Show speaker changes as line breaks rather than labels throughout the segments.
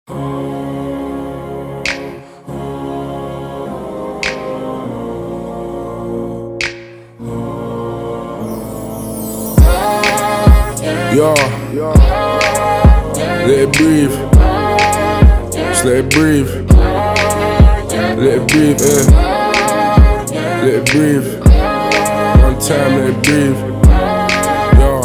Yo, let it breathe. Just let it breathe. Let it breathe, Let it breathe. One time, let it breathe. Yo,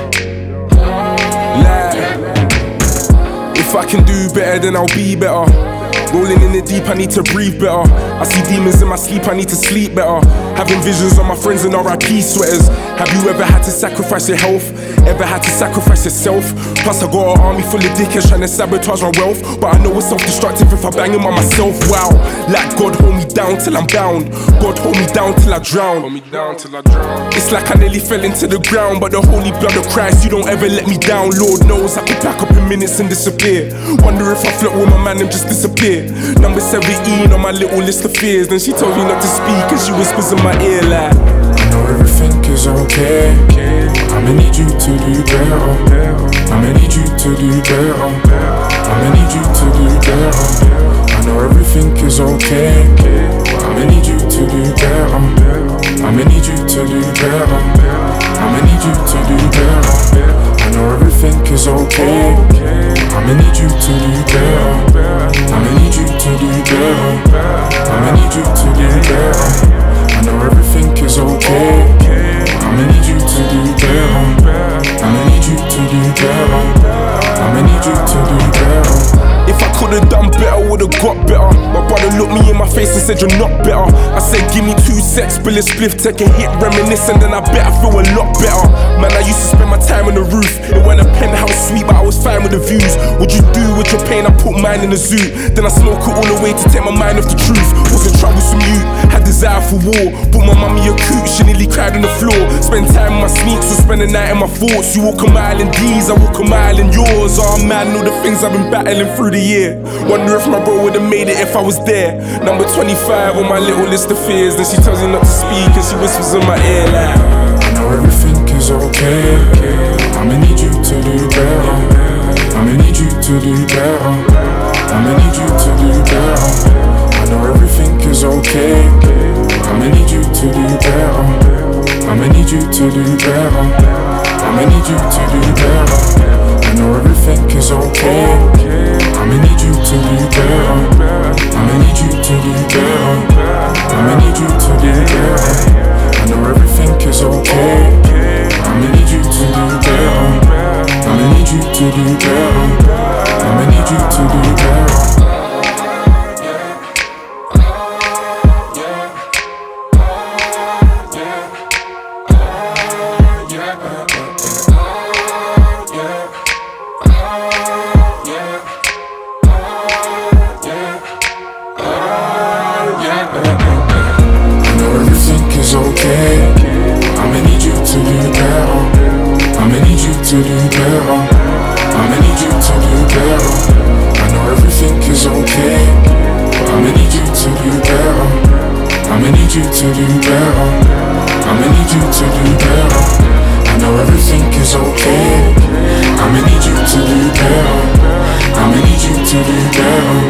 if I can do better, then I'll be better. Rolling in the deep, I need to breathe better. I see demons in my sleep, I need to sleep better. Having visions of my friends in RIP sweaters. Have you ever had to sacrifice your health? Ever had to sacrifice yourself? Plus I got an army full of dickheads trying to sabotage my wealth. But I know it's self-destructive if I bang him on myself. Wow, like God hold me down till I'm bound. God hold me down till I drown. Hold me down till I drown. It's like I nearly fell into the ground, but the holy blood of Christ, you don't ever let me down. Lord knows I could back up in minutes and disappear. Wonder if I float with my man and just disappear. Number 17 on my little list of fears. Then she told me not to speak and she whispers in my ear like,
I know everything is okay. I'ma need you to do better. I'ma need you to do better. I'ma need you to do better. I know everything is okay. I'ma need you to do better. I'ma need you to do better. I'ma need you to do better. I know everything is okay. I'ma need you to do better. I'ma need you to do better. I'ma need you to do better. I know everything is okay. I'ma need you to do better. I'ma need you to do better. I'ma need you to do better.
if I could've done better, would've got better. My brother looked me in my face and said you're not better. I said give me 2 secs, spill a spliff, take a hit, reminisce, and then I bet I feel a lot better. Man, I used to spend my time on the roof. It went a penthouse suite, but I was fine with the views. What you do with your pain? I put mine in the zoo. Then I smoke it all the way to take my mind off the truth. Wasn't troublesome youth, had desire for war. Put my mummy a coot, she nearly cried on the floor. Spend time in my sneaks, or spend the night in my thoughts. You walk a mile in these, I walk a mile in yours. Oh man, all the things I've been battling through the year. Wonder if my bro would've made it if I was there. Number 25 on my little list of fears. Then she tells me not to speak and she whispers in my ear like,
I know everything is okay. I'ma need you to do better. I'ma need you to do better. I'ma need you to do better. I know everything is okay. I'ma need you to do better. I'ma need you to do better. I'ma need you to do better. I know everything is okay. I'ma need you to do better. I'ma need you to do better. I'ma need you to do better. I know everything is okay. I'ma need you to do better. I'ma need you to do better. I'ma need you to do better. Okay, I'ma need you to do better. I'ma need you to do better. I'ma need you to do better. I know everything is okay. I'ma need you to do better. I'ma need you to do better. I'ma need you to do better. I know everything is okay. I'ma need you to do better. I'ma need you to do better.